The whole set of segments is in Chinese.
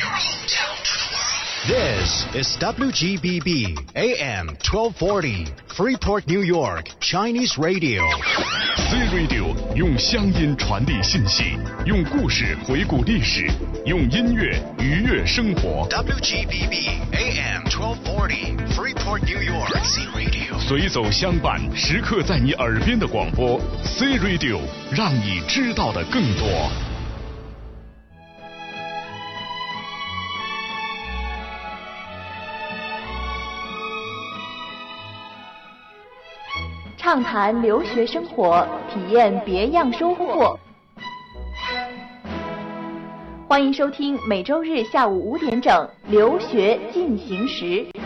This is WGBB AM 1240, Freeport, New York, Chinese Radio. C Radio 用乡音传递信息，用故事回顾历史，用音乐愉悦生活。 WGBB AM 1240, Freeport, New York, C Radio. 随走相伴，时刻在你耳边的广播 C Radio， 让你知道的更多。 畅谈留学生活，体验别样收获。欢迎收听每周日下午5点整《留学进行时》。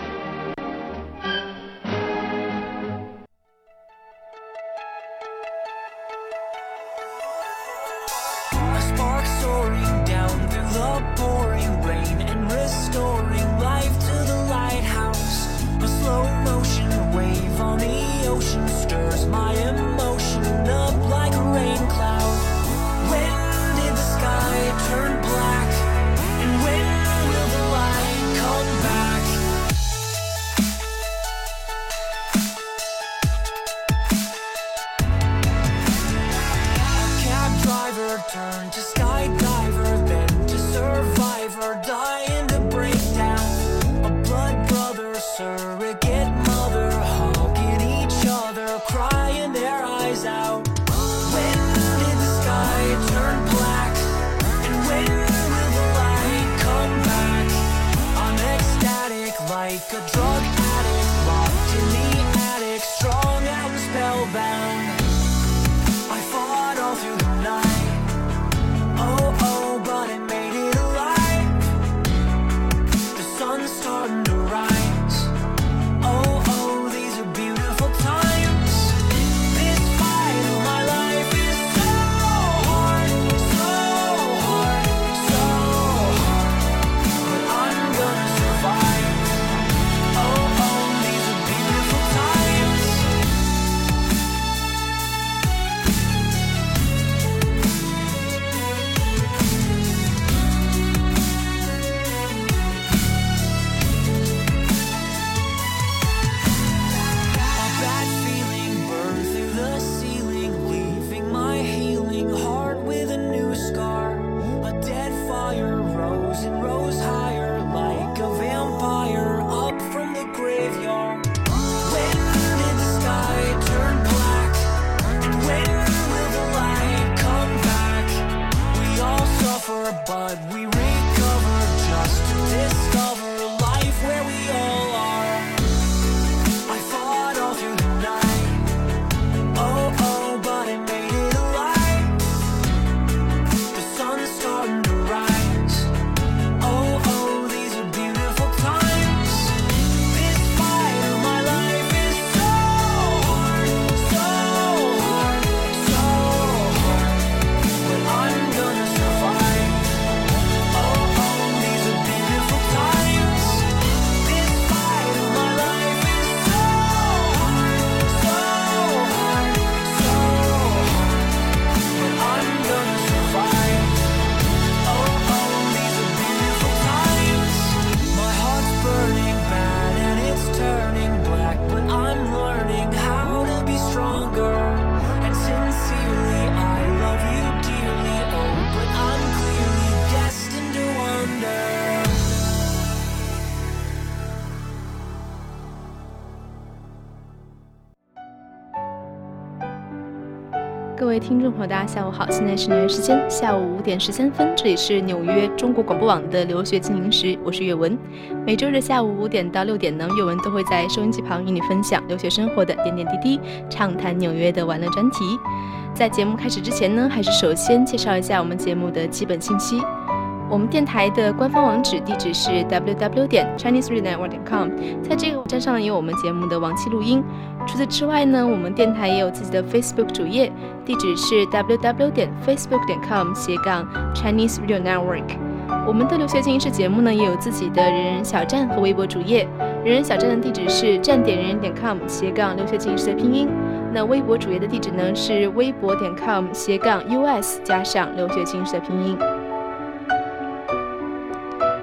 Turn to skydiver, then to survivor, dying to break down. A blood brother, surrogate mother, hugging each other, crying their eyes out. When did the sky turn black? And when will the light come back? I'm ecstatic like a drug addict, locked in the attic, strong and spellbound. I fought all through the night. Oh, but it made it alive. The sun's starting to rise. Oh, these are beautiful times. This fight of my life is so hard, so hard, so hard. But I'm gonna survive. Oh, these are beautiful times. But we recover just to discover a life where we all are. I fought all through the night. Oh, but it made it alive. The sun's starting to rise. Oh, these are beautiful times. This fight of my life is so hard, so hard, so hard. But I'm gonna survive. These are beautiful times. This fight of my life is so hard, so hard, so hard. But I'm gonna survive. These are beautiful times. My heart's burning bad and it's turning black, but I'm learning how to be stronger. And sincerely, I love you dearly. But I'm clearly destined to wander. 各位听众朋友，大家下午好，现在是纽约时间下午5点13分，这里是纽约中国广播网的留学进行时，我是岳文。每周日下午5点到6点呢，岳文都会在收音机旁与你分享留学生活的点点滴滴，畅谈纽约的玩乐专题。在节目开始之前呢，还是首先介绍一下我们节目的基本信息。我们电台的官方网址地址是 www.chineseradionetwork.com， 在这个网站上有我们节目的往期录音。除此之外呢，我们电台也有自己的 Facebook 主页，地址是 www.facebook.com/Chinese Radio Network。我们的留学进行式节目呢，也有自己的人人小站和微博主页。人人小站的地址是站点人人.com/留学进行式的拼音。那微博主页的地址呢是微博.com/US 加上留学进行式的拼音。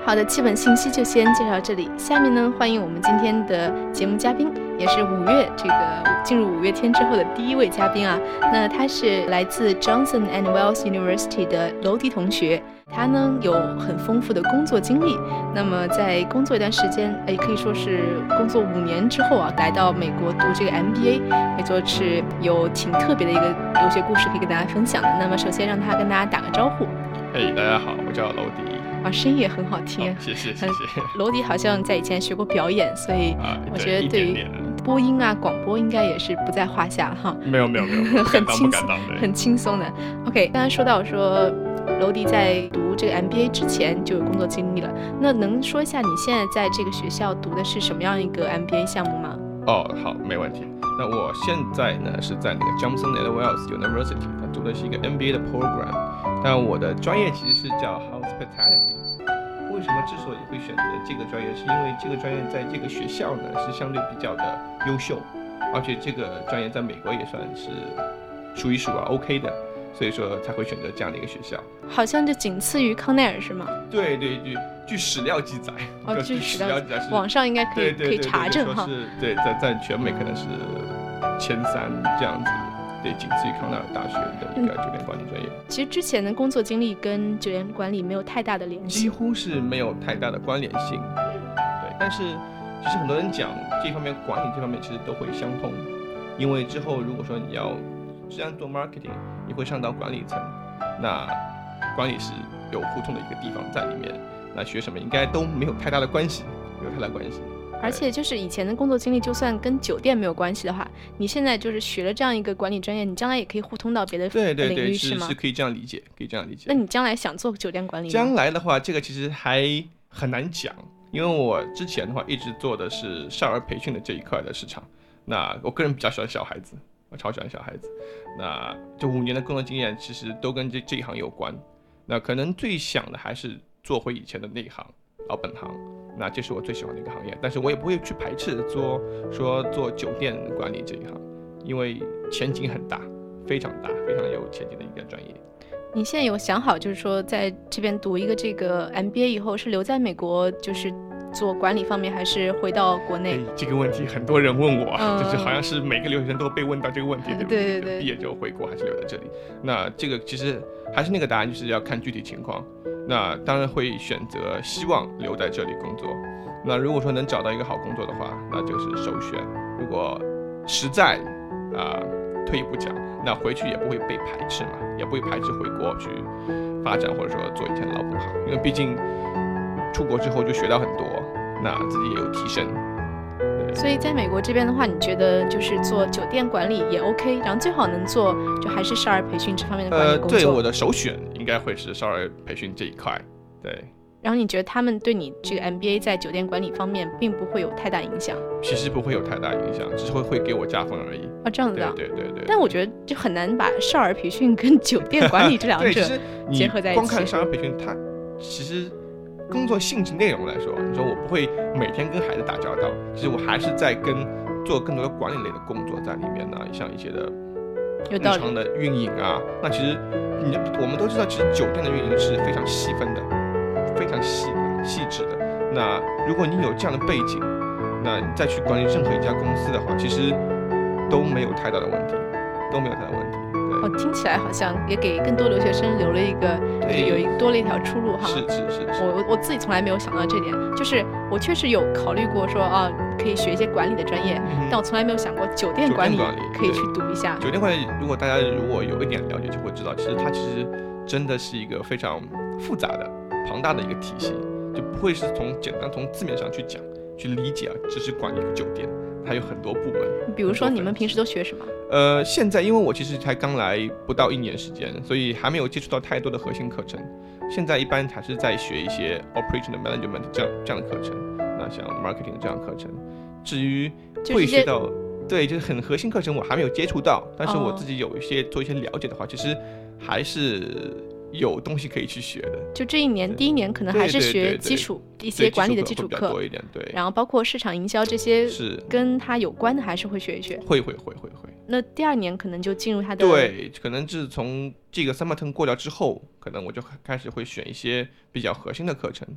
好的，基本信息就先介绍这里。下面呢，欢迎我们今天的节目嘉宾，也是5月进入5月天之后的第一位嘉宾啊。那他是来自 Johnson and Wales University 的娄迪同学，他呢有很丰富的工作经历。那么在工作一段时间，可以说是工作5年之后啊，来到美国读这个 MBA， 可以说是有挺特别的一个留学故事可以跟大家分享的。那么首先让他跟大家打个招呼。 大家好，我叫娄迪。 声音也很好听， 谢谢。 娄迪好像在以前学过表演，所以我觉得对于播音啊、广播应该也是不在话下哈。 没有， 很轻松，很轻松的。OK， 刚才说到娄迪在读这个 MBA 之前就有工作经历了，那能说一下你现在在这个学校读的是什么样一个 MBA 项目吗？ 好，没问题。那我现在呢是在那个 Johnson and Wales University， 读的是一个 MBA 的 program， 但我的专业其实是叫 Hospitality。为什么之所以会选择这个专业，是因为这个专业在这个学校呢是相对比较的优秀，而且这个专业在美国也算是数一数二 OK 的，所以说才会选择这样的一个学校。好像这仅次于康奈尔是吗？对，据史料记载。据史料记载，网上应该可以查证哈。对，在全美可能是前3这样子。对，仅次于康奈尔大学的一个酒店管理专业。其实之前的工作经历跟酒店管理没有太大的联系，几乎是没有太大的关联性。对，但是其实很多人讲这方面管理这方面其实都会相通，因为之后如果说你要既然做 marketing， 你会上到管理层，那管理是有互通的一个地方在里面，那学什么应该都没有太大的关系，而且就是以前的工作经历，就算跟酒店没有关系的话，你现在就是学了这样一个管理专业，你将来也可以互通到别的领域，是吗？是可以这样理解，那你将来想做酒店管理吗？将来的话，这个其实还很难讲，因为我之前的话一直做的是少儿培训的这一块的市场。那我个人比较喜欢小孩子，我超喜欢小孩子。那这5年的工作经验其实都跟这一行有关。那可能最想的还是做回以前的内行。老本行，那这是我最喜欢的一个行业，但是我也不会去排斥做酒店管理这一行，因为前景很大，非常大，非常有前景的一个专业。你现在有想好，就是说在这边读一个这个 MBA 以后，是留在美国，就是做管理方面，还是回到国内？这个问题很多人问我，就是好像是每个留学生都被问到这个问题，对不对？对，毕业之后回国还是留在这里？那这个其实还是那个答案，就是要看具体情况。那当然会选择希望留在这里工作。那如果说能找到一个好工作的话，那就是首选。如果实在退一步讲，那回去也不会被排斥嘛，也不会排斥回国去发展，或者说做以前的老本行，因为毕竟出国之后就学到很多，那自己也有提升。所以在美国这边的话，你觉得就是做酒店管理也 OK， 然后最好能做就还是少儿培训这方面的管理工作。对，我的首选应该会是少儿培训这一块。对。然后你觉得他们对你这个 MBA 在酒店管理方面并不会有太大影响？其实不会有太大影响，只是会给我加分而已。这样子的。对。但我觉得就很难把少儿培训跟酒店管理这两者结合在一起。光看少儿培训，它其实工作性质内容来说，你说我不会每天跟孩子打交道，其实我还是在做更多的管理类的工作在里面呢，像一些的日常的运营啊。那其实我们都知道，其实酒店的运营是非常细分的，非常细致的。那如果你有这样的背景，那你再去管理任何一家公司的话，其实都没有太大的问题。听起来好像也给更多留学生留了一个多了一条出路哈。是。我自己从来没有想到这点，就是我确实有考虑过说可以学一些管理的专业，但我从来没有想过酒店管理可以去读一下。酒店管理，大家如果有一点了解，就会知道，其实它真的是一个非常复杂的、庞大的一个体系，就不会是简单从字面上去讲、去理解只是管理一个酒店。它有很多部门，比如说你们平时都学什么？现在因为我其实才刚来不到1年时间，所以还没有接触到太多的核心课程。现在一般还是在学一些 operational management 这样的课程，那像 marketing 这样的课程。至于会学到，对，就是很核心课程我还没有接触到，但是我自己做一些了解的话，其实还是有东西可以去学的。就这一年，第1年可能还是学基础一些管理的基础课多一点，对。然后包括市场营销这些是跟它有关的，还是会学一学。会。那第2年可能就进入它的，对，可能是从这个 summer term 过掉之后，可能我就开始会选一些比较核心的课程。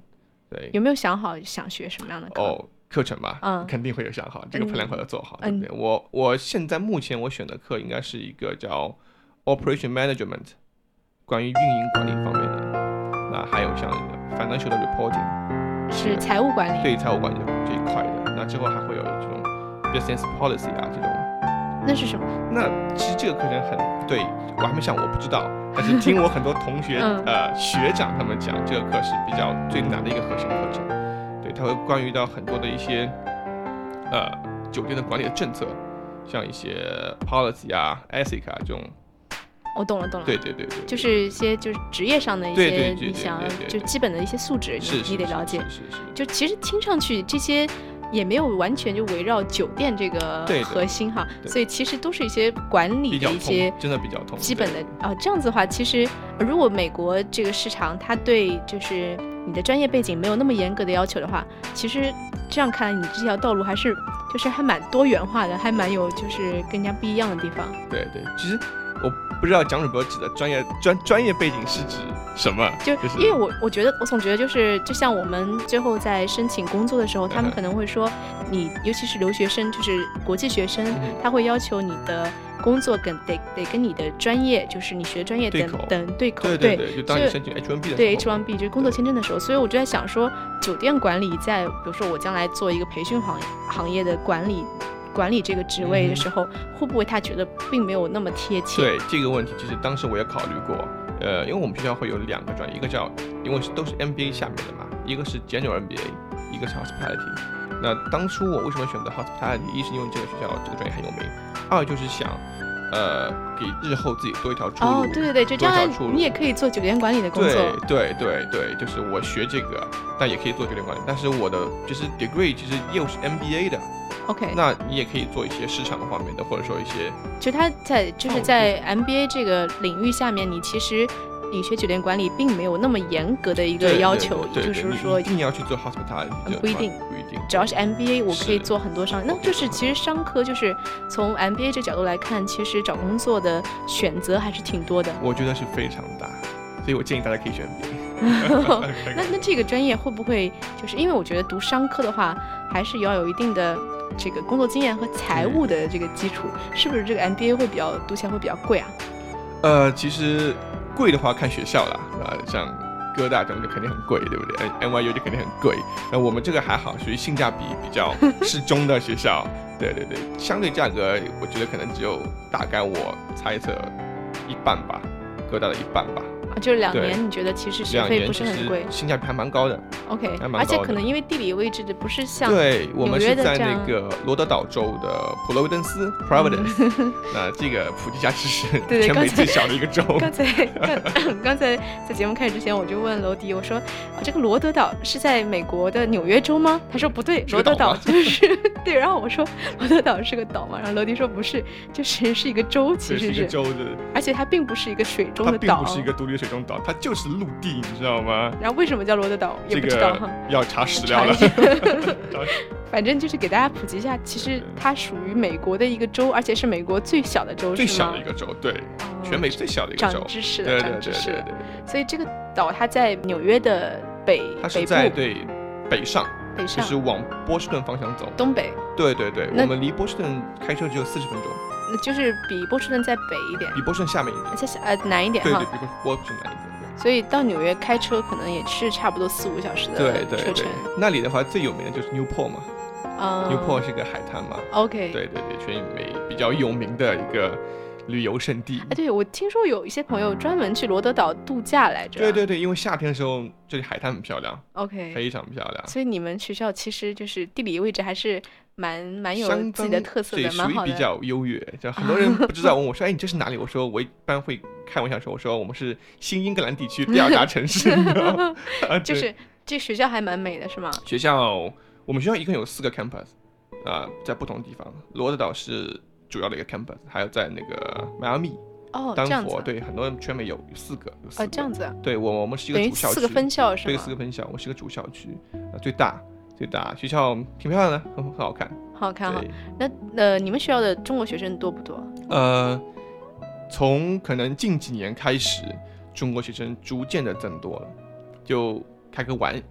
对， 有没有想好想学什么样的课？ 课程嘛，肯定会有想好，这个 plan 会有做好，对不对？我现在目前我选的课应该是一个叫 Operation Management， 关于运营管理方面的，那还有像 Financial Reporting， 是财务管理， 对财务管理这一块的。那之后还会有这种 Business Policy 啊这种。 那是什么？ 那其实这个课程很对我还没上，我不知道，但是听我很多同学学长他们讲，这个课是比较最难的一个核心课程。对，它会关于到很多的一些酒店的管理的政策，像一些 policy 啊、ethic 啊这种。 我懂了。 对， 就是一些就是职业上的一些你想就基本的一些素质，你得了解。是。就其实听上去这些也没有完全就围绕酒店这个核心哈，所以其实都是一些管理的一些真的比较通基本的这样子的话，其实如果美国这个市场它对就是你的专业背景没有那么严格的要求的话，其实这样看来你这条道路还是就是还蛮多元化的，还蛮有就是更加不一样的地方。 对，其实我不知道蒋主播指的专业背景是指什么，就是因为我总觉得就是就像我们最后在申请工作的时候，他们可能会说你尤其是留学生，就是国际学生，他会要求你的工作得跟你的专业，就是你学专业等对口。 对，就当你申请 H1B 的时候， 对 H1B 就是工作签证的时候，所以我就在想说，酒店管理在比如说我将来做一个培训行业的管理这个职位的时候，会不会他觉得并没有那么贴切？ 对这个问题，其实当时我也考虑过。因为我们学校会有2个专业，一个叫因为都是 MBA 下面的嘛，一个是 General MBA， 一个是 Hospitality。那当初我为什么选择 Hospitality？ 一是因为这个学校这个专业很有名，二就是想给日后自己多一条出路。 对，就这样你也可以做酒店管理的工作。 对，就是我学这个，但也可以做酒店管理。但是我的就是 degree 其实又是 MBA 的。 OK， 那你也可以做一些市场方面的，或者说一些， 就他在 MBA 这个领域下面，你其实你学酒店管理并没有那么严格的一个要求，就是说一定要去做 hospitality， 不一定，只要是 MBA 我可以做很多商业，那就是其实商科就是从 MBA 这角度来看，其实找工作的选择还是挺多的， 我觉得是非常大，所以我建议大家可以选 MBA。 那这个专业会不会就是因为我觉得读商科的话，还是要有一定的这个工作经验和财务的这个基础，是不是这个 MBA 会读起来会比较贵啊？ 其实贵的话看学校啦，像哥大这种就肯定很贵，对不对 ？NYU 就肯定很贵。那我们这个还好，属于性价比比较适中的学校。对，相对价格，我觉得可能只有大概我猜测一半吧，哥大的一半吧。 就是2年，你觉得其实学费不是很贵， 性价比还蛮高的。 OK， 而且可能因为地理位置的不是像对，我们是在那个罗德岛州的普罗维登斯 （Providence）。那这个普及一下知识，全美最小的一个州。 刚才在节目开始之前，我就问楼迪，我说这个罗德岛是在美国的纽约州吗？他说不对，罗德岛就是对。然后我说罗德岛是个岛吗？然后楼迪说不是，就是一个州，其实是一个州的， 而且它并不是一个水中的岛， 它并不是一个独立的水中岛，它就是陆地，你知道吗？ 然后为什么叫罗德岛也不知道哈， 要查史料了。 反正就是给大家普及一下，其实它属于美国的一个州，而且是美国最小的州， 最小的一个州，对，全美最小的一个州。 长知识了， 长知识了。所以这个岛它在纽约的它是在北上，就是往波士顿方向走， 东北。 对，我们离波士顿开车只有40分钟。 就是比波士顿再北一点， 比波士顿下面一点， 南一点哈。 对，比波士顿南一点。 所以到纽约开车可能也是差不多4-5小时的车程。 对，那里的话最有名的就是 Newport 嘛，Newport 是个海滩嘛。 OK。 对，全美比较有名的一个旅游胜地。 对，我听说有一些朋友专门去罗德岛度假来着。 对，因为夏天的时候这里海滩很漂亮。 OK。 非常漂亮。 所以你们学校其实就是地理位置还是蛮有自己的特色的，蛮好的， 属于比较优越。就很多人不知道问我说：“哎，你这是哪里？”我说：“我一般会开玩笑说，我说我们是新英格兰地区第2大城市。” 就是这学校还蛮美的，是吗？ 我们学校一共有4个 campus， 在不同地方。罗德岛是主要的一个 campus， 还有在那个迈阿密。丹佛，对，很多人全美有4个， 这样子啊。 对，我们是一个主校区， 4个分校是吗？ 对，4个分校，我是一个主校区，最大，学校挺漂亮的，很好看。 好看哈。那你们学校的中国学生多不多？ 从可能近几年开始，中国学生逐渐的增多了，就开个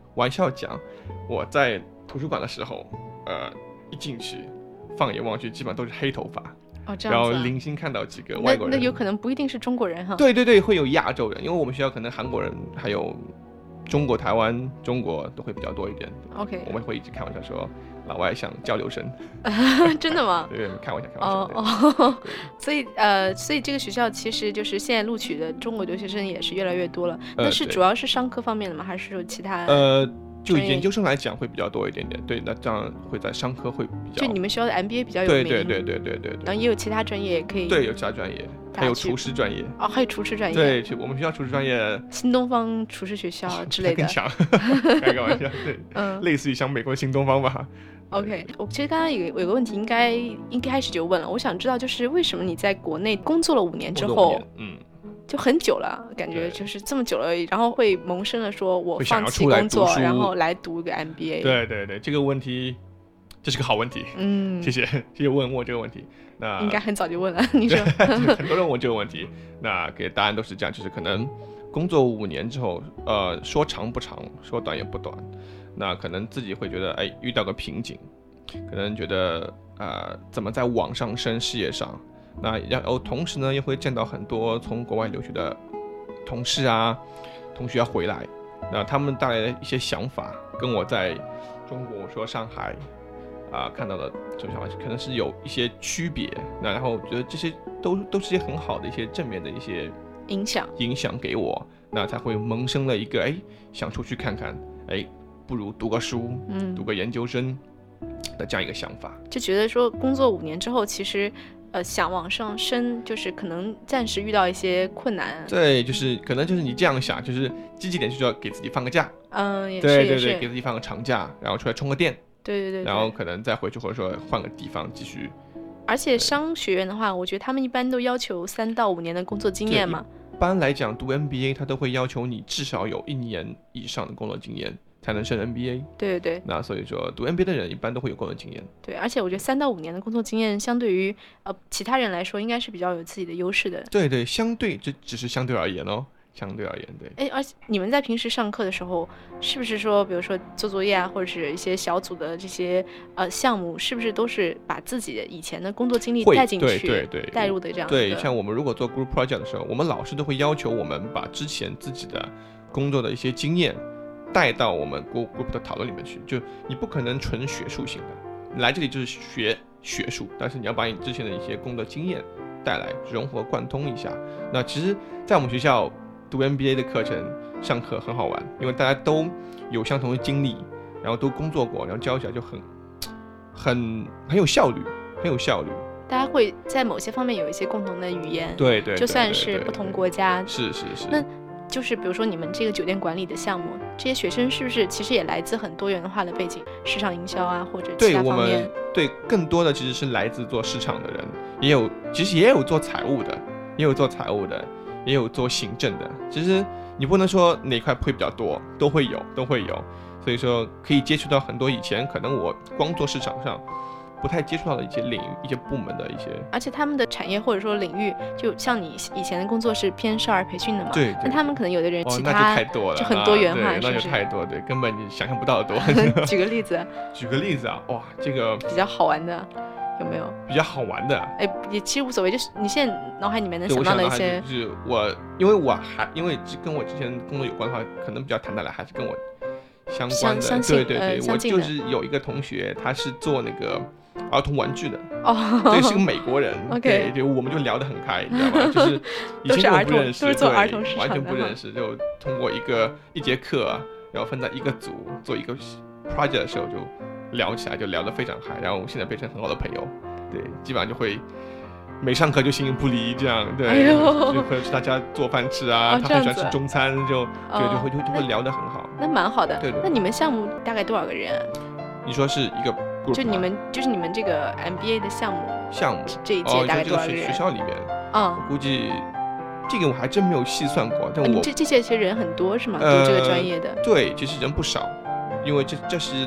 玩笑讲，我在图书馆的时候，一进去放眼望去，基本上都是黑头发。 这样子然后零星看到几个外国人， 那有可能不一定是中国人哈。 对对对，会有亚洲人，因为我们学校可能韩国人还有中国、台湾、中国都会比较多一点。 OK， 我们会一直开玩笑说老外像交流生。 真的吗？ 对，开玩笑。 所以这个学校其实就是现在录取的中国留学生也是越来越多了。那是主要是商科方面的吗？还是说其他？ 就研究生来讲会比较多一点点，对，那这样会在商科会比较。 就你们学校的 MBA 比较有名。 对。 然后也有其他专业也可以。 对，有其他专业，还有厨师专业。 还有厨师专业。 对，我们学校厨师专业。 新东方厨师学校之类的。 更强，开个玩笑，对，类似于像美国新东方吧。 OK， 我其实刚刚有个问题，应该一开始就问了，我想知道就是为什么你在国内工作了5年之后，就很久了，感觉就是这么久了，然后会萌生了说我放弃工作，然后来读一个 MBA。 对，这个问题，这是个好问题。谢谢问我这个问题。那应该很早就问了，你说。 很多人问这个问题，那给答案都是这样，就是可能工作5年之后，说长不长，说短也不短，那可能自己会觉得，遇到个瓶颈，可能觉得怎么在往上升事业上。那同时呢，又会见到很多从国外留学的同事啊、同学要回来，那他们带来的一些想法，跟我在中国说上海看到的这种想法，可能是有一些区别。那然后我觉得这些都是一些很好的一些正面的一些影响给我，那才会萌生了一个想出去看看，不如读个书，读个研究生的这样一个想法。 就觉得说工作5年之后，其实。想往上升，就是可能暂时遇到一些困难。 对，就是可能就是你这样想，就是积极点，就是要给自己放个假。 也是。 对，给自己放个长假，然后出来充个电。 对。 然后可能再回去，或者说换个地方继续。 而且商学院的话，我觉得他们一般都要求3到5年的工作经验嘛。 一般来讲，读 MBA 他都会要求你至少有1年以上的工作经验。才能升 MBA。 对。 那所以说读 MBA 的人一般都会有工作经验。 对，而且我觉得3到5年的工作经验，相对于其他人来说，应该是比较有自己的优势的。 对，相对这只是相对而言哦，相对而言对。 而且你们在平时上课的时候，是不是说，比如说做作业啊，或者是一些小组的这些项目，是不是都是把自己的以前的工作经历带进去， 对， 带入的这样的？ 对，像我们如果做 group project 的时候，我们老师都会要求我们把之前自己的工作的一些经验带到我们 group 的讨论里面去，就你不可能纯学术性的，你来这里就是学学术，但是你要把你之前的一些工作经验带来，融合贯通一下。那其实，在我们学校读 MBA 的课程上课很好玩，因为大家都有相同的经历，然后都工作过，然后教起来就很有效率，大家会在某些方面有一些共同的语言， 对， 就算是不同国家， 是。 那就是比如说你们这个酒店管理的项目，这些学生是不是其实也来自很多元化的背景，市场营销啊或者其他方面？ 对，更多的其实是来自做市场的人，其实也有做财务的，也有做行政的。其实你不能说哪块会比较多，都会有。所以说可以接触到很多以前可能我光做市场上不太接触到的一些领域、一些部门的一些， 而且他们的产业或者说领域，就像你以前的工作是偏少儿培训的嘛， 对， 那他们可能有的人其他那就太多了， 就很多元化， 那就太多，对，根本你想象不到的多。 举个例子啊，哇，这个比较好玩的有没有？ 比较好玩的， 也其实无所谓，就是你现在脑海里面能想到的一些， 就是因为跟我之前工作有关的话，可能比较谈得来，还是跟我相关的，对，我就是有一个同学，他是做那个儿童玩具的，对，是个美国人 ，OK， 对，我们就聊得很开，你知道吗？就是以前我不认识， 都是做儿童市场的， 完全不认识，就通过一节课，然后分在一个组做一个 project 的时候就聊起来，就聊得非常嗨，然后现在变成很好的朋友，对，基本上就会每上课就形影不离这样，对，就会去他家做饭吃啊，他很喜欢吃中餐，就会聊得很好， 那蛮好的。 对。 那你们项目大概多少个人啊？ 你说是一个 group 就你们这个 MBA 的项目这一届大概多少个人？ 学校里面，我估计这个我还真没有细算过，但这些人很多是吗？读这个专业的？ 对，其实人不少，因为这是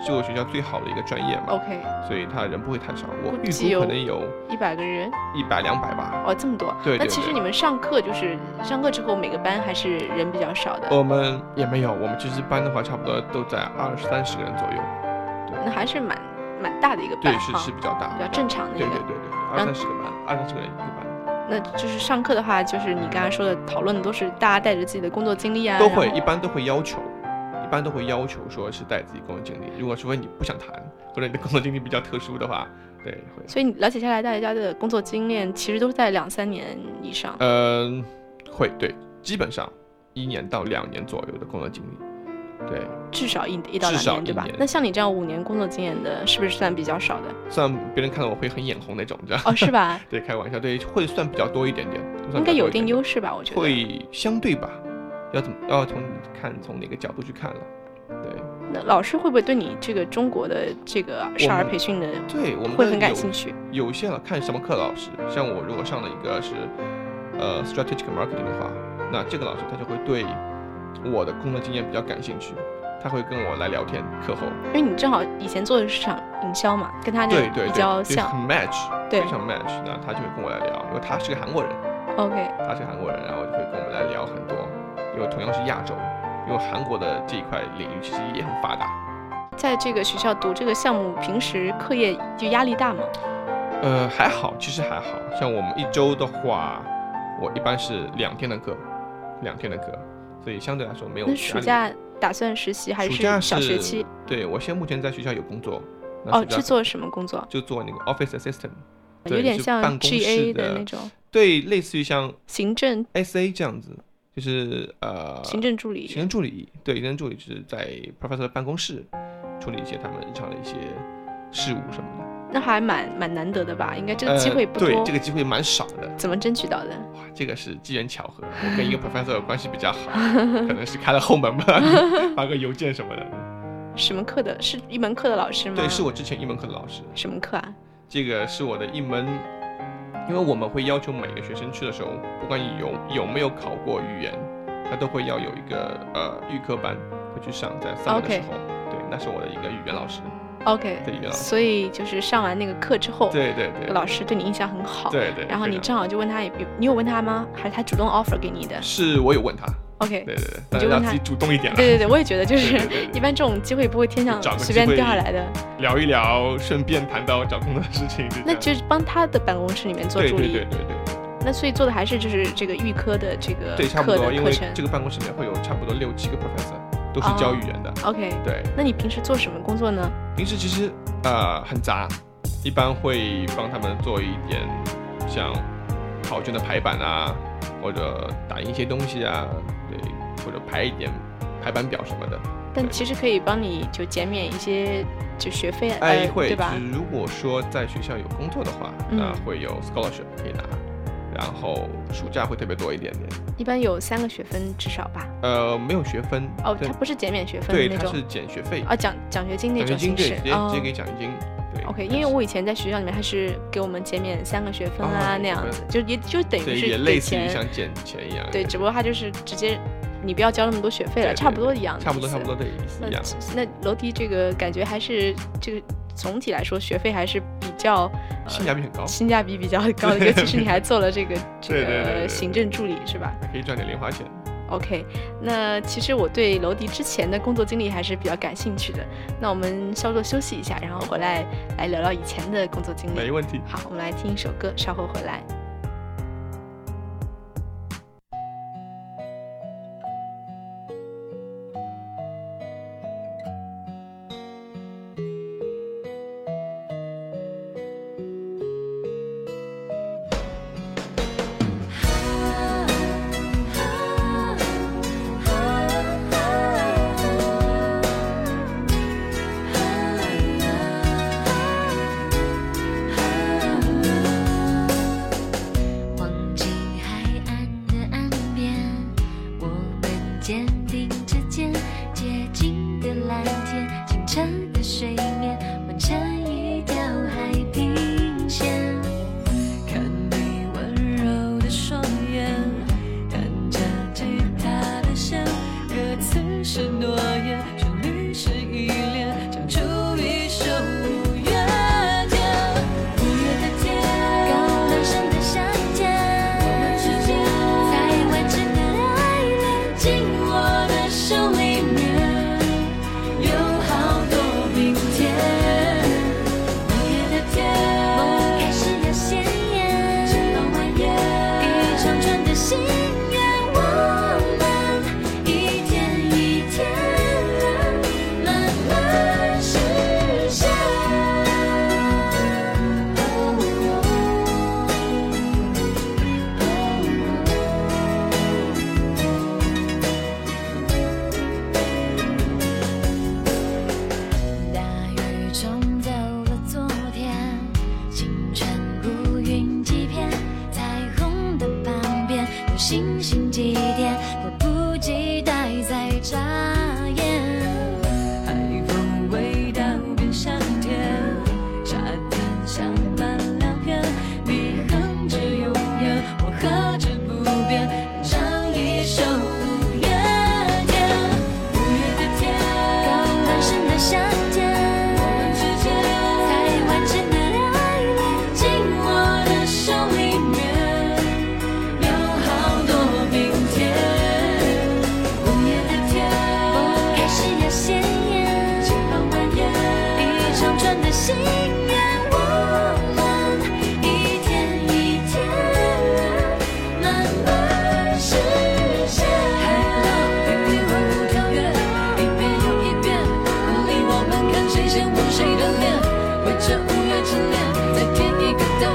这个学校最好的一个专业嘛。 OK， 所以他人不会太少，我预估计估可能有 100个人 100、200吧。 哦，这么多。 对对对。 那其实你们上课就是上课之后每个班还是人比较少的？ 我们也没有，我们其实班的话差不多都在20-30个人左右。对， 那还是蛮大的一个班。 对，是比较大， 比较正常的一个。 对，20-30个班，20-30个人一个班。 那就是上课的话，就是你刚才说的讨论的都是大家带着自己的工作经历啊， 一般都会要求说是带自己工作经历。如果说你不想谈，或者你的工作经历比较特殊的话，对，会。 所以你了解下来，大家的工作经验其实都是在2-3年以上。 会，对，基本上1年到2年左右的工作经历。对， 至少1到2年，对吧？那像你这样5年工作经验的，是不是算比较少的？ 算别人看到我会很眼红那种，这样。 哦，是吧？ 对，开玩笑，对，会算比较多一点点。 应该有一定优势吧？我觉得会相对吧，要从哪个角度去看了。对。 那老师会不会对你这个中国的这个少儿培训的， 对我们会很感兴趣？ 有些看什么课的老师，像我如果上了一个是strategic marketing 的话，那这个老师他就会对我的工作经验比较感兴趣，他会跟我来聊天课后。 因为你正好以前做的是市场营销嘛，跟他那比较像， 很 match， 对， 非常 match。那他就会跟我来聊，因为他是个韩国人。 OK， 他是韩国人，然后就会跟我们来聊很多，因为同样是亚洲，因为韩国的这一块领域其实也很发达。 在这个学校读这个项目，平时课业就压力大吗？ 还好，其实还好像我们一周的话，我一般是2天的课，所以相对来说没有。 那暑假打算实习还是小学期？ 对，我现在目前在学校有工作。 哦，是做什么工作？ 就做那个 office assistant， 有点像 GA 的那种。 对，类似于像行政 SA 这样子，就是行政助理。 对，行政助理就是在 professor 的办公室处理一些他们日常的一些事务什么的。 那还蛮难得的吧？应该这个机会不多。 对，这个机会蛮少的。 怎么争取到的？ 哇，这个是机缘巧合。我跟一个 professor 关系比较好，可能是开了后门吧，发个邮件什么的。 什么课的？是一门课的老师吗？ 对，是我之前一门课的老师。 什么课啊？ 这个是我的一门，因为我们会要求每个学生去的时候，不管你有没有考过语言，他都会要有一个预科班会去上，在3月的时候。对，那是我的一个语言老师。 OK， 所以就是上完那个课之后， 对， 老师对你印象很好， 对， 然后你正好就问他，你有问他吗？还是他主动 offer 给你的？ 是我有问他。 OK， 对， 你就问他自己主动一点了。 对，我也觉得就是一般这种机会不会天上随便掉下来的。 聊一聊，顺便谈到找工作的事情。 那就是帮他的办公室里面做助理。 对。 那所以做的还是就是这个预科的这个差不多，因为课程。 这个办公室里面会有差不多6-7个 professor， 都是教语言的。 OK， 对。 那你平时做什么工作呢？ 平时其实很杂，一般会帮他们做一点像考卷的排版啊，或者打印一些东西啊，对，或者排一点排版表什么的。 但其实可以帮你就减免一些就学费， 会， 对吧？ 如果说在学校有工作的话，那会有 scholarship 可以拿，然后暑假会特别多一点点。 一般有3个学分至少吧？ 没有学分。 哦，它不是减免学分的那种。 对，它是减学费。 奖学金那种形式。 直接给奖学金。对。 OK， 因为我以前在学校里面还是给我们减免3个学分啊，那样子，也就等于是也类似于像减钱一样。 对，只不过它就是直接。你不要交那么多学费了，差不多一样的， 差不多的意思一样。 那楼迪这个感觉还是这个总体来说学费还是比较性价比很高， 性价比比较高的，尤其是你还做了这个行政助理是吧？ 可以赚点零花钱。 OK， 那其实我对楼迪之前的工作经历还是比较感兴趣的。那我们稍作休息一下，然后回来聊聊以前的工作经历。 没问题。 好，我们来听一首歌，稍后回来。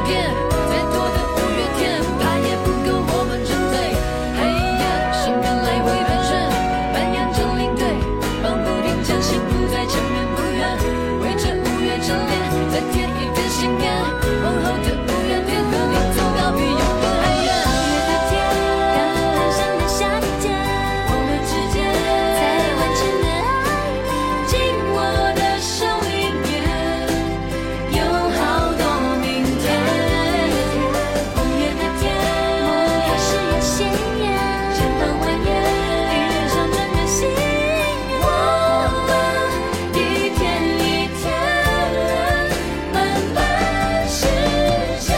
遍，再多的五月天，它也不够我们整队。嘿呀，心愿来回盘旋，扮演着领队，绑不定将幸福在前面不远，为这五月真恋再添一份心愿，往后的五月天和你走到比永恒还远。五月的天，刚染上的夏天，我们之间才完成的爱，进我的手里面，有好多明天。五月的天，我还是要鲜艳，前方蜿蜒，一人上穿越心，我们一天一天慢慢实现。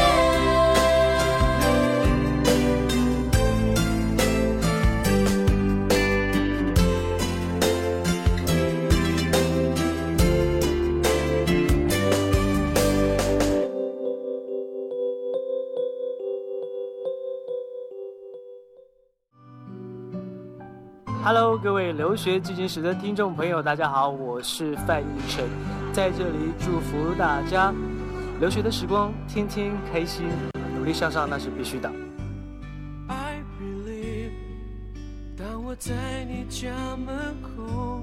Hello， 各位留学进行时的听众朋友，大家好，我是范逸臣，在这里祝福大家留学的时光天天开心，努力向上那是必须的。 I believe， 当我在你家门口，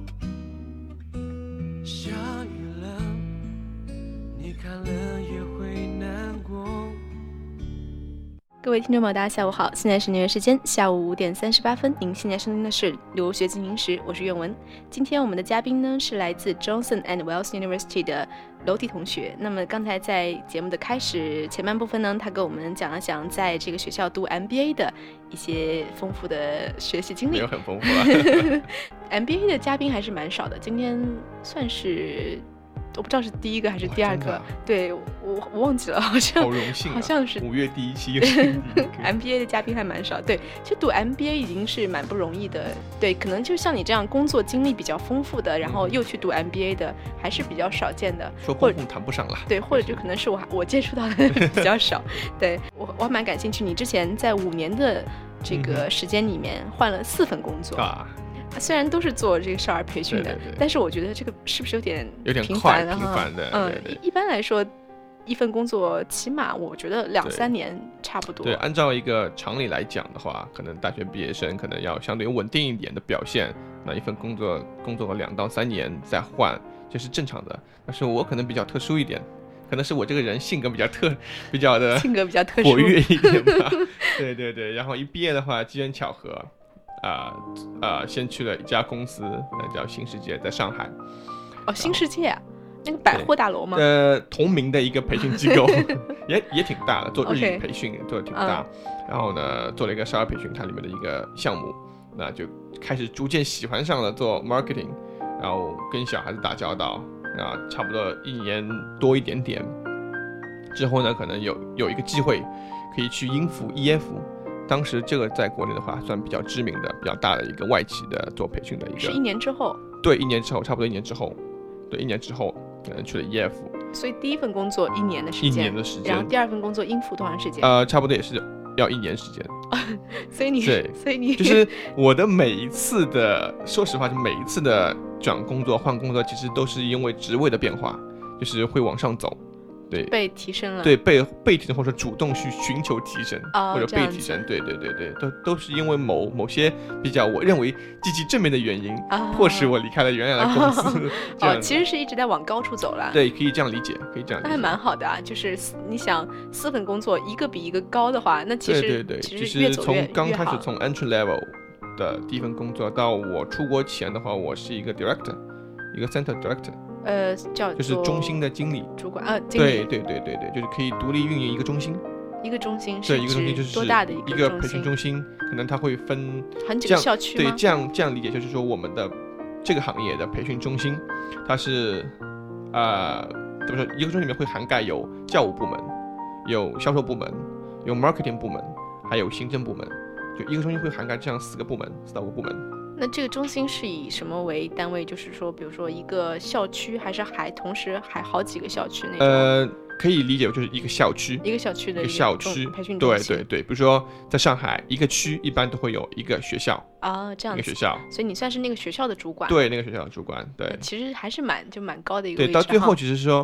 下雨了，你看了也会难过。 各位听众朋友，大家下午好，现在是纽约时间下午5点38分，您现在收听的是留学进行时，我是苑文。今天我们的嘉宾呢是来自 Johnson and Wales University 的楼体同学。那么刚才在节目的开始前半部分呢，他跟我们讲了讲在这个学校读 MBA 的一些丰富的学习经历。 没有很丰富啊。 MBA 的嘉宾还是蛮少的，今天算是。我不知道是第一个还是第二个，对我忘记了，好像好荣幸、啊， 好像是 5月第一期 MBA 的嘉宾还蛮少。对，其实读 MBA 已经是蛮不容易的。对，可能就像你这样工作经历比较丰富的，然后又去读 MBA 的，还是比较少见的。 说丰富谈不上了。对， 或者就可能是我接触到的比较少。对，我还蛮感兴趣。你之前在5年的这个时间里面换了4份工作啊。虽然都是做这个少儿培训的，对，但是我觉得这个是不是有点频繁的？ 一般来说，一份工作起码我觉得2-3年差不多。 对，按照一个常理来讲的话，可能大学毕业生可能要相对稳定一点的表现，那一份工作个2到3年再换，这是正常的。但是我可能比较特殊一点。可能是我这个人性格比较特殊，活跃一点吧。对，然后一毕业的话，机缘巧合。先去了一家公司，叫新世界，在上海。 哦，新世界啊，那个百货大楼吗？ 同名的一个培训机构，也挺大的，做日语培训做的挺大。然后呢，做了一个少儿培训，它里面的一个项目，那就开始逐渐喜欢上了做 marketing， 然后跟小孩子打交道，然后差不多1年多一点点。之后呢，可能有一个机会可以去英孚 EF。当时这个在国内的话算比较知名的、比较大的一个外企的做培训的一个。 是1年之后？ 对，1年之后，差不多1年之后，对，1年之后，去了 EF。 所以第一份工作1年的时间。1 年的时间。 然后第二份工作英孚多长时间？ 差不多也是要1年时间。 所以你就是我的每一次的，说实话，就每一次的转工作、换工作，其实都是因为职位的变化，就是会往上走。对， 被提升了。 对，被提升，或者说主动去寻求提升，或者被提升。对，都是因为某些比较我认为积极正面的原因，迫使我离开了原来的公司。 其实是一直在往高处走了。 对，可以这样理解， 那还蛮好的啊。就是你想4份工作一个比一个高的话，那其实对， 其实越走越从刚开始从 entry level 的第一份工作到我出国前的话，我是一个 director， 一个 center director。就是中心的经理、 主管经理。 对，就是可以独立运营一个中心。 一个中心是，一个中心就是多大的一个培训中心？可能它会分很几个校区吗？ 对，这样理解，就是说我们的这个行业的培训中心，它是怎么说？一个中心里面会涵盖有教务部门、有销售部门、有 marketing 部门，还有行政部门。就一个中心会涵盖这样4到5个部门。 那这个中心是以什么为单位？就是说，比如说一个校区，还是同时还好几个校区那种？ 可以理解就是一个校区， 一个校区的一个校区培训中心。 对，比如说在上海一个区一般都会有一个学校啊，这样子一个学校， 所以你算是那个学校的主管。 对，那个学校的主管。对， 其实还是蛮高的一个对，到最后其实说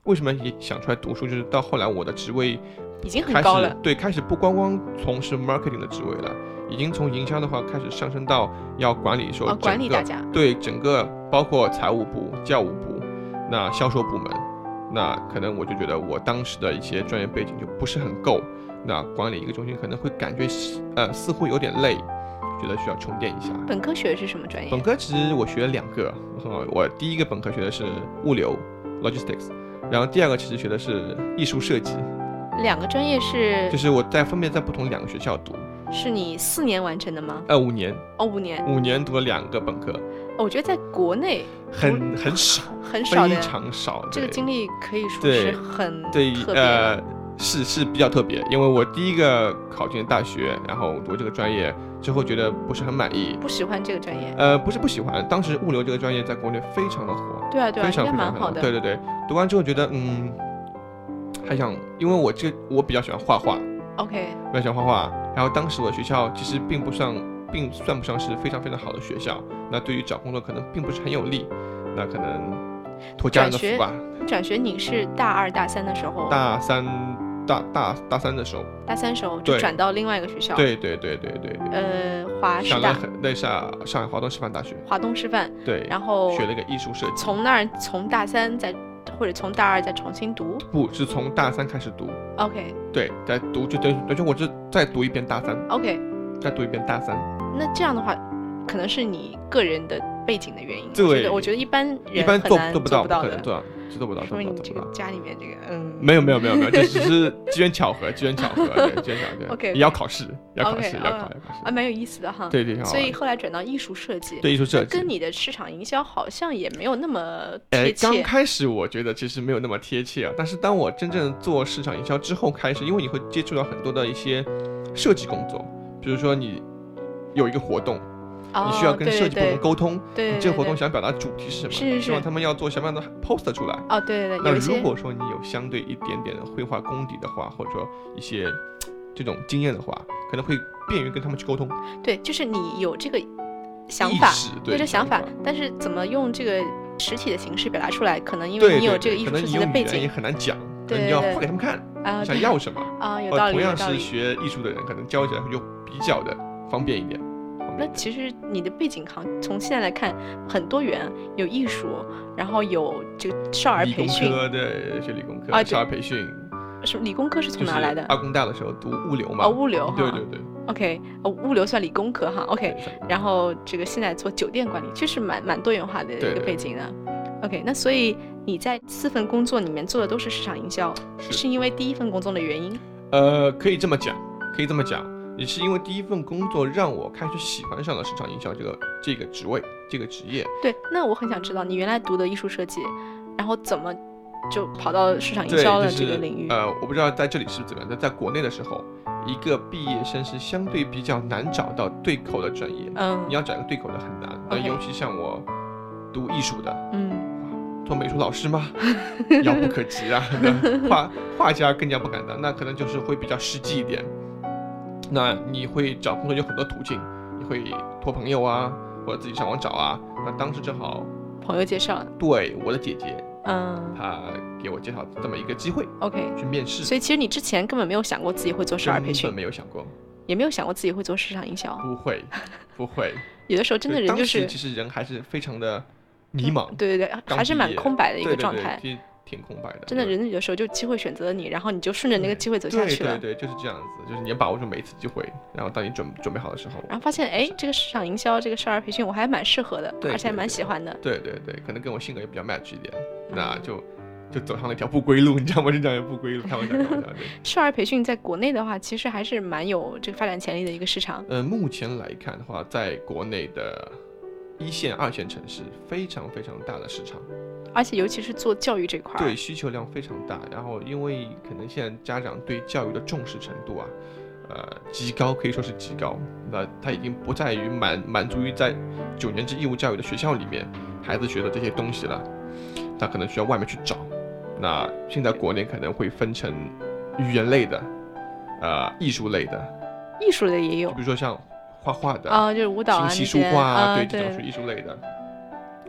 为什么也想出来读书，就是到后来我的职位已经很高了， 对，开始不光光从事 marketing 的职位了，已经从营销的话开始上升到要管理说管理大家， 对，整个包括财务部、教务部、那销售部门，那可能我就觉得我当时的一些专业背景就不是很够，那管理一个中心可能会感觉似乎有点累，觉得需要充电一下。 本科学的是什么专业？ 本科其实我学了2个，我第一个本科学的是物流 logistics， 然后第二个其实学的是艺术设计。 2个专业是？ 就是我分别在不同2个学校读。 是你4年完成的吗 ？5年。 哦，5年。 5年读了2个本科。 我觉得在国内很少， 很少的， 非常少。 这个经历可以说是很特别的。是比较特别，因为我第一个考进大学，然后读这个专业之后，觉得不是很满意， 不喜欢这个专业。 不是不喜欢，当时物流这个专业在国内非常的火。 对啊， 非常应该蛮好的。 对，读完之后觉得还想，因为我比较喜欢画画 ，OK， 比较喜欢画画。然后当时我的学校其实并算不上是非常非常好的学校，那对于找工作可能并不是很有利，那可能托家人的福吧。 转学你是大2、大3的时候？ 大3的时候。 大3时候就转到另外一个学校。 对。 华师大。 对，上海华东师范大学。 华东师范。 对。 然后学了一个艺术设计。 从大3或者从大2再重新读？ 不是从大3开始读。 OK。对， 再读就等于我是再读一遍大3。 OK。 再读一遍大3。 那这样的话，可能是你个人的背景的原因。 对， 我觉得一般人很难做不到的。 对，做不到。 说明你这个家里面这个没有，这只是机缘巧合，对，机缘巧合。 OK。 也要考试，要考试。 蛮有意思的哈。 对。 所以后来转到艺术设计。 对，艺术设计跟你的市场营销好像也没有那么贴切。 刚开始我觉得其实没有那么贴切啊，但是当我真正做市场营销之后开始，因为你会接触到很多的一些设计工作，比如说你有一个活动。你需要跟设计部门沟通， 对， 你这个活动想表达主题是什么？ 是希望他们要做什么样的 poster 出来？ 对。 那如果说你有相对一点点的绘画功底的话，或者说一些这种经验的话，可能会便于跟他们去沟通。 对，就是你有这个想法， 对这想法，但是怎么用这个实体的形式表达出来，可能因为你有这个艺术设计的背景， 也很难讲。 对， 你要画给他们看，你想要什么有道理。 同样是学艺术的人，可能教起来就比较的方便一点。 那其实你的背景从现在来看很多元，有艺术，然后有这个少儿培训。 理工科对，学理工科，少儿培训。 是理工科是从哪来的？ 二工大的时候读物流嘛。 物流。 对。 OK， 物流算理工科哈。OK， 然后这个现在做酒店管理，确实蛮多元化的一个背景的。OK， 那所以你在4份工作里面做的都是市场营销，是因为第一份工作的原因？ 可以这么讲。也是因为第一份工作让我开始喜欢上了市场营销这个职位这个职业。 对，那我很想知道你原来读的艺术设计，然后怎么就跑到市场营销的这个领域？ 我不知道在这里是怎么样，但在国内的时候，一个毕业生是相对比较难找到对口的专业。你要找一个对口的很难。那尤其像我读艺术的，做美术老师吗？遥不可及啊。画家更加不敢当，那可能就是会比较实际一点。那你会找工作有很多途径，你会托朋友啊，或者自己上网找啊。那当时正好朋友介绍， 对，我的姐姐，她给我介绍这么一个机会 ，OK， 去面试。 所以其实你之前根本没有想过自己会做少儿培训， 根本没有想过， 也没有想过自己会做市场营销。 不会。 有的时候真的人就是， 当时其实人还是非常的迷茫， 对，还是蛮空白的一个状态。 对，挺空白的。 真的，人有的时候就机会选择了你，然后你就顺着那个机会走下去了。 对，就是这样子，就是你要把握住每一次机会，然后当你准备好的时候， 然后发现这个市场营销，这个少儿培训我还蛮适合的，而且还蛮喜欢的。 对，可能跟我性格也比较 match 一点，那就走上了一条不归路，你知道吗？是这样不归路，开玩笑。 少儿培训在国内的话，其实还是蛮有这个发展潜力的一个市场。 目前来看的话，在国内的1线、2线城市非常非常大的市场。 而且尤其是做教育这块， 对，需求量非常大。然后因为可能现在家长对教育的重视程度极高，可以说是极高。那他已经不在于满足于在9年制义务教育的学校里面孩子学的这些东西了，他可能需要外面去找。那现在国内可能会分成语言类的，艺术类的， 艺术类也有， 就比如说像画画的就是舞蹈啊、 琴棋书画啊， 对，这种是艺术类的。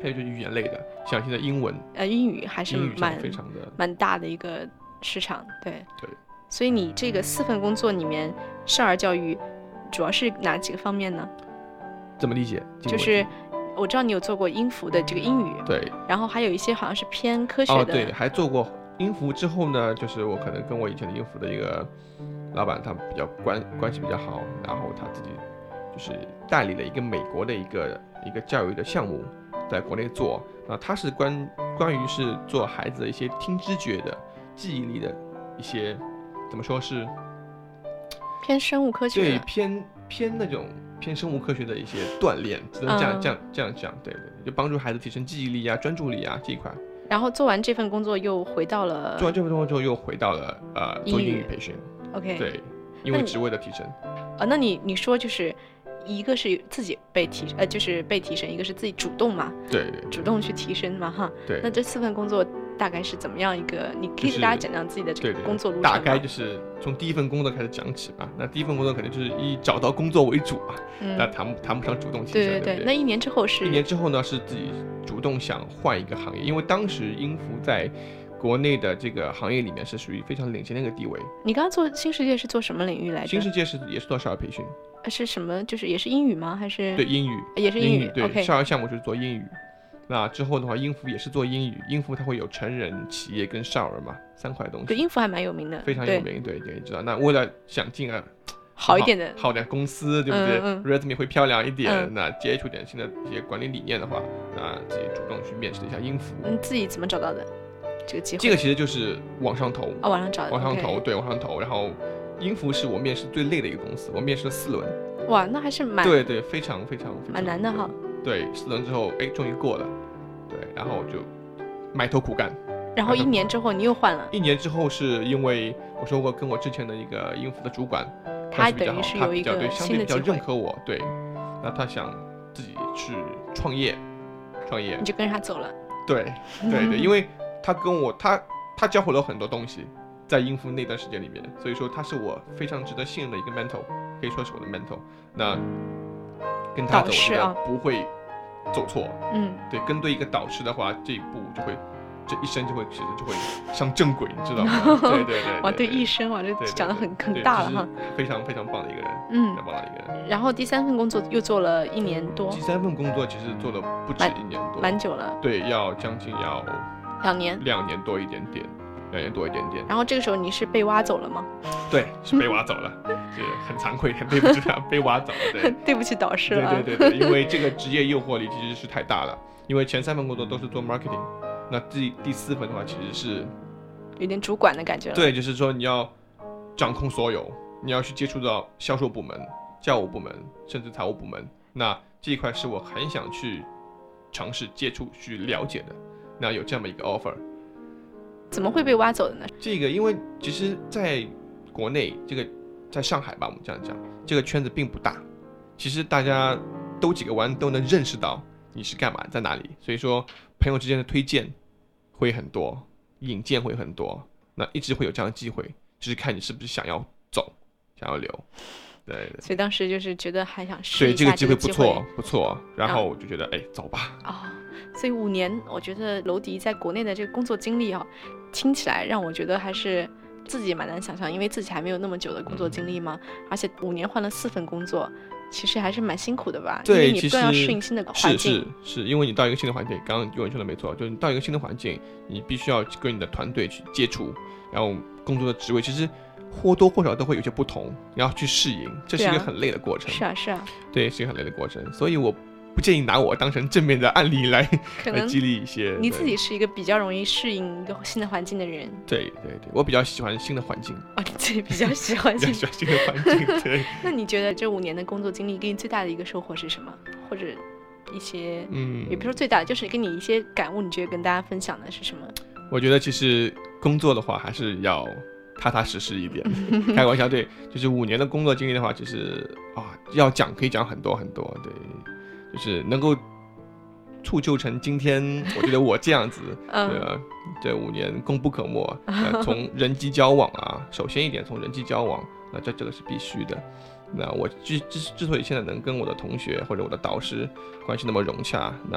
还有就是语言类的，像现在英文， 英语还是英语上非常的蛮大的一个市场，对。 对。 所以你这个4份工作里面，少儿教育主要是哪几个方面呢？ 怎么理解？ 就是我知道你有做过音符的这个英语， 对， 然后还有一些好像是偏科学的， 对，还做过音符之后呢，就是我可能跟我以前的音符的一个老板，他比较关系比较好，然后他自己就是代理了一个美国的一个教育的项目，在国内做，他是关于是做孩子的一些听知觉的、记忆力的一些，怎么说是偏生物科学的， 对，偏那种偏生物科学的一些锻炼，只能这样讲，对，就帮助孩子提升记忆力啊、专注力啊这一块。 然后做完这份工作又回到了， 做完这份工作之后又回到了做英语培训。 OK， 对，因为职位的提升。 那你说就是一个是自己被就是被提升，一个是自己主动嘛， 对， 主动去提升嘛，哈。 对。 那这4份工作大概是怎么样一个？你可以给大家讲讲自己的这个工作路程大概就是从第一份工作开始讲起吧。那第一份工作肯定就是以找到工作为主嘛，那谈不上主动提升。 对。那1年之后是 ？1年之后呢，是自己主动想换一个行业，因为当时音符在国内的这个行业里面是属于非常领先的一个地位。 你刚刚做新世界是做什么领域来着？ 新世界也是做少儿培训。 是什么？就是也是英语吗？还是？ 对，英语也是英语。 对， OK， 少儿项目就是做英语。那之后的话，音符也是做英语，音符它会有成人、企业跟少儿嘛，3块东西。 对，音符还蛮有名的， 非常有名。对，你知道。那为了想进好一点的好点公司，对不对？resume 会漂亮一点，那接触点新的一些管理理念的话，那自己主动去面试了一下音符。 你自己怎么找到的这个机会？ 这个其实就是网上投。 网上找的。 网上投，对，网上投。然后音符是我面试最累的一个公司，我面试了4轮。 哇，那还是对，非常蛮难的哈。 对，4轮之后，终于过了。对，然后就埋头苦干。 然后1年之后你又换了。 1年之后是因为我说过跟我之前的一个音符的主管， 他等于是有一个新的机会， 相对比较认可我，对，那他想自己去创业， 你就跟着他走了。 对，因为他跟我他教会了很多东西，在音符那段时间里面，所以说他是我非常值得信任的一个 mentor， 可以说是我的 mentor。那跟他走，我觉得不会走错。对，跟对一个导师的话，这一步这一生其实就会上正轨，你知道吗？对。 哇，对，一生哇，这讲得很大了哈。 非常棒的一个人，非常棒的一个人。 然后第3份工作又做了1年多。 第3份工作其实做了不止1年多， 蛮久了。对， 将近要 2年 ，2年多一点点。 然后这个时候你是被挖走了吗？ 对，是被挖走了，是很惭愧，很对不起他，被挖走了。对， 对不起导师了。 对，因为这个职业诱惑力其实是太大了。因为前3份工作都是做 marketing， 那第4份的话其实是有点主管的感觉了。 对，就是说你要掌控所有，你要去接触到销售部门、教务部门，甚至财务部门。那这一块是我很想去尝试接触、去了解的。那有这么一个 offer。 怎么会被挖走的呢？ 这个因为其实在国内，这个在上海吧，我们这样讲，这个圈子并不大，其实大家兜几个弯都能认识到你是干嘛，在哪里，所以说朋友之间的推荐会很多，引荐会很多，那一直会有这样的机会，就是看你是不是想要走，想要留。对， 所以当时就是觉得还想试一下这个机会不错，然后我就觉得走吧。 所以5年，我觉得娄迪在国内的这个工作经历听起来让我觉得还是自己蛮难想象，因为自己还没有那么久的工作经历嘛，而且5年换了4份工作，其实还是蛮辛苦的吧？ 对， 因为你更要适应新的环境。 是，因为你到一个新的环境，刚刚有人说的没错，就是你到一个新的环境，你必须要跟你的团队去接触，然后工作的职位其实或多或少都会有些不同，你要去适应，这是一个很累的过程。 是啊， 对，是一个很累的过程，所以我不建议拿我当成正面的案例来激励一些。 你自己是一个比较容易适应一个新的环境的人。 对，我比较喜欢新的环境。 你自己比较喜欢新的环境。对。 那你觉得这5年的工作经历给你最大的一个收获是什么？或者一些也不是说最大的，就是给你一些感悟，你觉得跟大家分享的是什么？ 我觉得其实工作的话还是要踏踏实实一点。开玩笑，对，就是5年的工作经历的话，其实要讲可以讲很多很多，对。就是能够促就成今天，我觉得我这样子，这5年功不可没。从人际交往首先一点从人际交往，那这个是必须的。那我之所以现在能跟我的同学或者我的导师关系那么融洽，那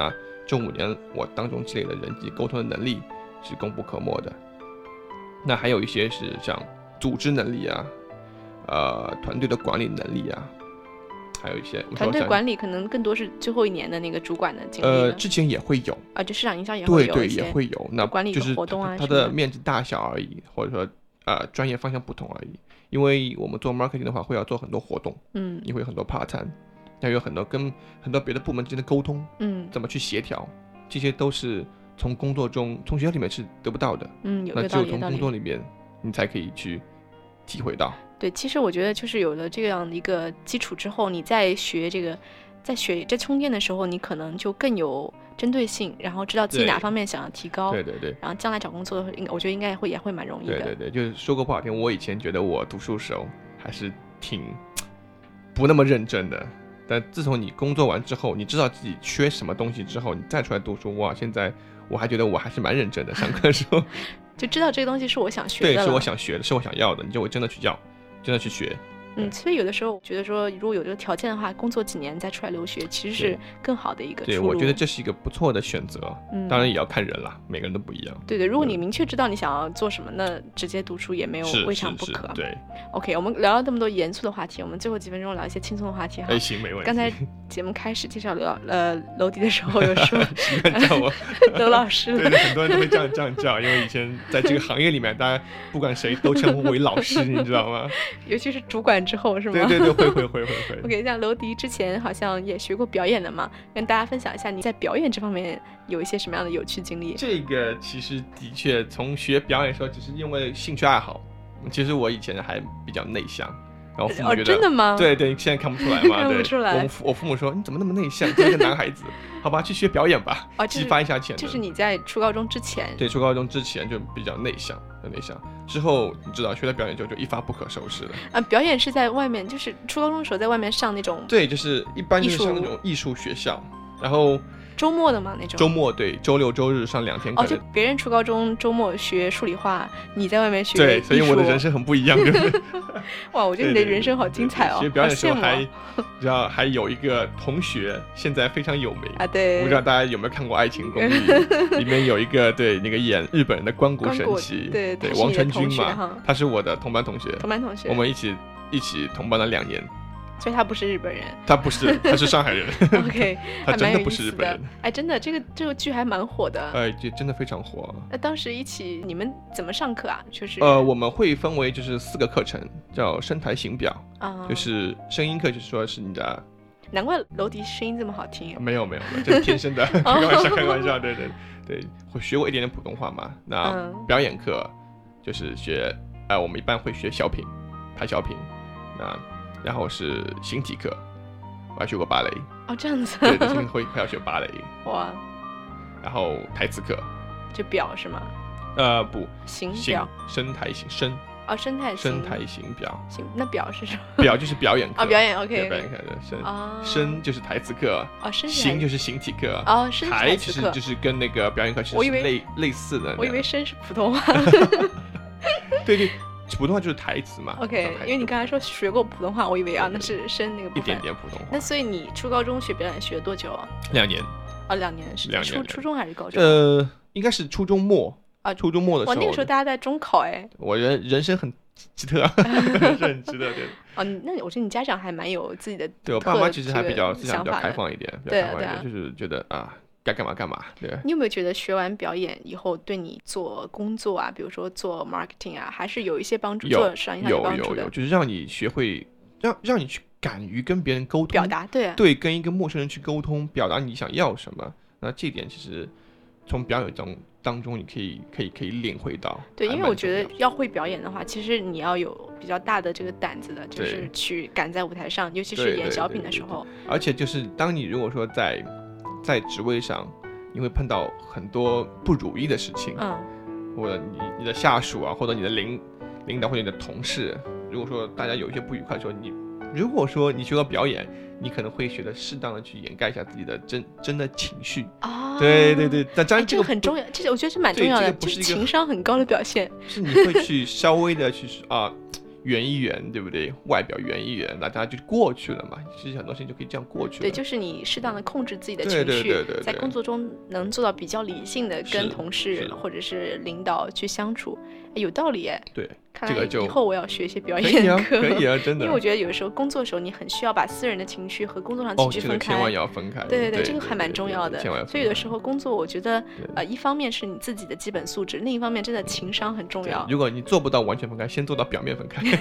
这5年我当中积累的人际沟通的能力是功不可没的。那还有一些是像组织能力啊，团队的管理能力啊，还有一些团队管理可能更多是最后1年的那个主管的经历。 之前也会有啊，就市场营销也会有， 对，也会有。那管理就是活动啊， 它的面积大小而已，或者说专业方向不同而已。因为我们做 marketing 的话，会要做很多活动，也会有很多 part time， 还有很多跟很多别的部门之间的沟通，怎么去协调，这些都是从工作中、从学校里面是得不到的。那只有从工作里面，你才可以去体会到。 对，其实我觉得就是有了这样的一个基础之后，你在学在充电的时候，你可能就更有针对性，然后知道自己哪方面想要提高。 对， 然后将来找工作，我觉得应该也会蛮容易的。 对，就是说过不好听，我以前觉得我读书时候还是挺不那么认真的，但自从你工作完之后，你知道自己缺什么东西之后，你再出来读书，哇，现在我还觉得我还是蛮认真的。上课的时候就知道这个东西是我想学的， 对，是我想学的，是我想要的，你就会真的去要，真的去学。 所以有的时候我觉得说，如果有这个条件的话，工作几年再出来留学，其实是更好的一个出路。 对，我觉得这是一个不错的选择。当然也要看人啦，每个人都不一样。 对，如果你明确知道你想要做什么，那直接读书也没有未尝不可。 对 ，OK， 我们聊了这么多严肃的话题，我们最后几分钟聊一些轻松的话题哈。 行，没问题。 刚才节目开始介绍楼迪的时候，有说习惯叫我楼老师。 对，很多人都会这样叫，因为以前在这个行业里面，大家不管谁都称呼我为老师，你知道吗？ 尤其是主管之后，是吗？ 对，会。 OK， 像楼迪之前好像也学过表演的嘛，跟大家分享一下你在表演这方面有一些什么样的有趣经历。 这个其实的确从学表演的时候，只是因为兴趣爱好。其实我以前还比较内向，然后父母觉得真的吗？ 对，现在看不出来嘛。 看不出来。 我父母说你怎么那么内向，这个男孩子，好吧，去学表演吧，激发一下潜能。 就是你在初高中之前。 对，初高中之前就比较内向，之后你知道学了表演之后就一发不可收拾了。 表演是在外面，就是初高中的时候在外面上那种。 对，就是一般就是上那种艺术学校，然后。 周末的嘛那种。 周末对，周六周日上2天课。 就别人初高中周末学数理化，你在外面学对，所以我的人生很不一样，对不对？ 哇，我觉得你的人生好精彩哦！ 学表演的时候还有一个同学现在非常有名啊，对， 我不知道大家有没有看过《爱情公寓》，里面有一个那个演日本人的关谷神奇， 对， 王传君嘛，他是我的同班同学，我们一起同班了2年。 所以他不是日本人， 他不是，他是上海人。 OK， 他真的不是日本人。 真的，这个剧还蛮火的。 真的非常火。 那当时你们怎么上课啊？就是我们会分为就是4个课程，叫声台形表，就是声音课，就是说是你的。 难怪楼迪声音这么好听。 没有，这是天生的，开玩笑，对，会学过一点点普通话嘛。那表演课就是学，我们一般会学小品，拍小品，然后是形体课，我还学过芭蕾。 这样子。 对，会要学芭蕾。 哇。 然后台词课。 就表是吗？ 不。 形表。 声台形声。 声台形表。 那表是什么？ 表就是表演课。 表演 OK。 表演课的声就是台词课。形就是形体课。台其实就是跟那个表演课其实是类似的。 我以为声是普通话。 对。普通话就是台词嘛。 OK， 因为你刚才说学过普通话，我以为那是声那个部分。 一点点普通话。 那所以你初高中学表演学了多久啊 ？2年。 2年是初中还是高中？ 应该是初中末。初中末的时候。 那个时候大家在中考我人生很奇特，是很值得对。 那我觉得你家长还蛮有自己的。 对，我爸妈其实还思想比较开放一点， 对， 就是觉得该干嘛干嘛。对。 你有没有觉得学完表演以后对你做工作啊，比如说做 marketing 啊，还是有一些帮助，做商业上有帮助的？ 有，就是让你学会，让你去敢于跟别人沟通， 表达， 对，跟一个陌生人去沟通，表达你想要什么。那这点其实从表演当中你可以领会到。 对，因为我觉得要会表演的话，其实你要有比较大的这个胆子的，就是去敢在舞台上，尤其是演小品的时候。 而且就是当你如果说在职位上，你会碰到很多不如意的事情，或者你的下属啊，或者你的领导或者你的同事，如果说大家有一些不愉快的时候，如果说你学到表演，你可能会学得适当的去掩盖一下自己的真的情绪。对，但当然这个很重要，我觉得是蛮重要的，就是情商很高的表现。 是你会去稍微的去圆一圆，对不对？外表圆一圆，大家就过去了嘛。其实很多事情就可以这样过去了。 对，就是你适当的控制自己的情绪， 对， 在工作中能做到比较理性的跟同事或者是领导去相处，有道理哎。 对， 看来以后我要学一些表演课。 可以啊，真的。 因为我觉得有的时候工作的时候，你很需要把私人的情绪和工作上情绪分开。 这个千万要分开。 对，这个还蛮重要的。所以有的时候工作，我觉得一方面是你自己的基本素质，另一方面真的情商很重要。 如果你做不到完全分开，先做到表面分开。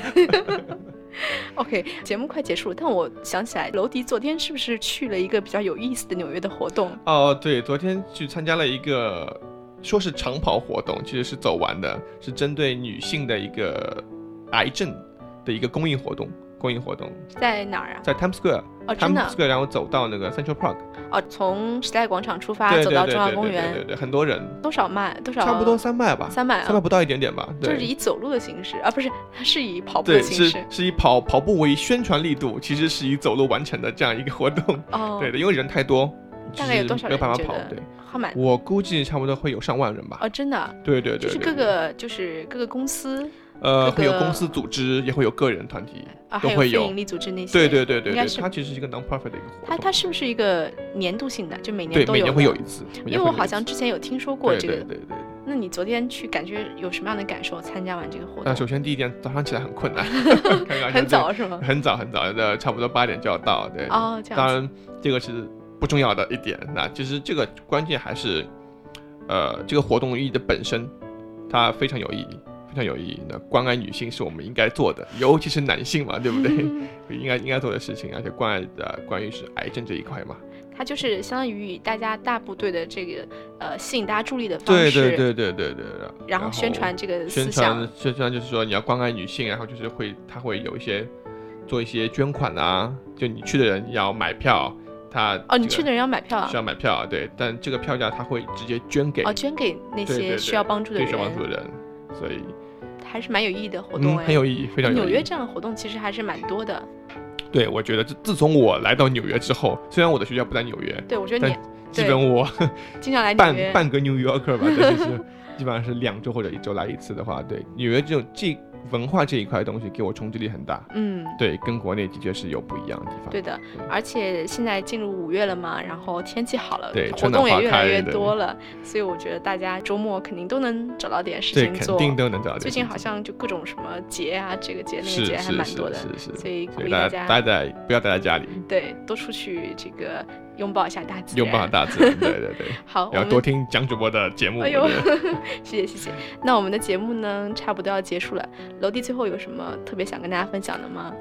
OK， 节目快结束了，但我想起来，楼迪昨天是不是去了一个比较有意思的纽约的活动？ 哦，对，昨天去参加了一个说是长跑活动，其实是走完的，是针对女性的一个癌症的一个公益活动。 在哪儿啊？ 在 Times Square。Times Square， 然后走到那个 Central Park。 从时代广场出发，走到中央公园。 对，很多人。 多少迈？ 差不多3迈吧。 3迈不到一点点吧。对， 就是以走路的形式啊，不是，它是以跑步的形式。 对，是以跑步为宣传力度，其实是以走路完成的这样一个活动。对的，因为人太多， 大概有多少人？ 没有办法跑。对。我估计差不多会有上万人吧。 真的。 对。 就是各个公司。 会有公司组织，也会有个人团体，都会有非营利组织那些。 对，它其实是一个 non-profit 的一个活动。 它是不是一个年度性的？就每年都有？ 对，每年会有一次。 因为我好像之前有听说过这个。 对。 那你昨天去感觉有什么样的感受？参加完这个活动？ 首先第一点，早上起来很困难。 很早是吗？ 很早的，差不多8点就要到。对。 这样子。 当然，这个是不重要的一点。那其实这个关键还是，这个活动意义的本身，它非常有意义。那关爱女性是我们应该做的，尤其是男性嘛，对不对？应该做的事情，而且关于是癌症这一块嘛， 它就是相当于大家大部队的这个吸引大家注意的方式。 对。 然后宣传这个思想， 宣传就是说你要关爱女性，然后就是他会有做一些捐款啊，就你去的人要买票。 你去的人要买票啊？ 需要买票，对，但这个票价他会直接捐给那些需要帮助的人。 所以还是蛮有意义的活动。 很有意义，非常有意义。 纽约这样的活动其实还是蛮多的。 对，我觉得自从我来到纽约之后，虽然我的学校不在纽约， 对，我觉得你基本我经常来纽约半个 New Yorker 吧，这就是基本上是2周或者1周来一次的话，对，纽约这种文化这一块东西给我冲击力很大。对，跟国内的确是有不一样的地方。 对的，而且现在进入5月了嘛，然后天气好了， 对， 活动也越来越多了，所以我觉得大家周末肯定都能找到点事情做。 对，肯定都能找到点事情做。 最近好像就各种什么节啊，这个节那个节还蛮多的，所以鼓励大家不要待在家里， 对，多出去这个拥抱一下大自然。 拥抱大自然，对。 好， 要多听蒋主播的节目。 哎呦，谢谢。那我们的节目呢，差不多要结束了。楼弟最后有什么特别想跟大家分享的吗？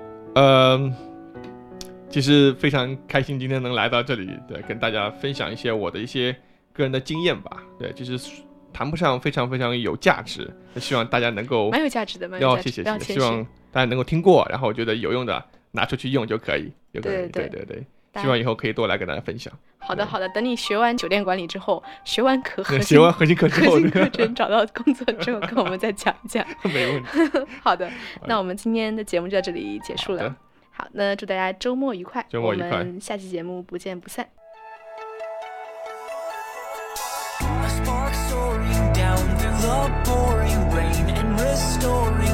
其实非常开心今天能来到这里，对，跟大家分享一些我的一些个人的经验吧。对，其实谈不上非常非常有价值，希望大家能够蛮有价值的， 谢谢，希望大家能够听过，然后我觉得有用的拿出去用就可以。对。希望以后可以多来跟大家分享。 好的，等你学完酒店管理之后，学完核心课之后， 核心课程找到工作之后，跟我们再讲一讲。 没问题。 好的，那我们今天的节目就到这里结束了。好，那祝大家周末愉快，我们下期节目不见不散。 A spark soaring down through the pouring rain and restoring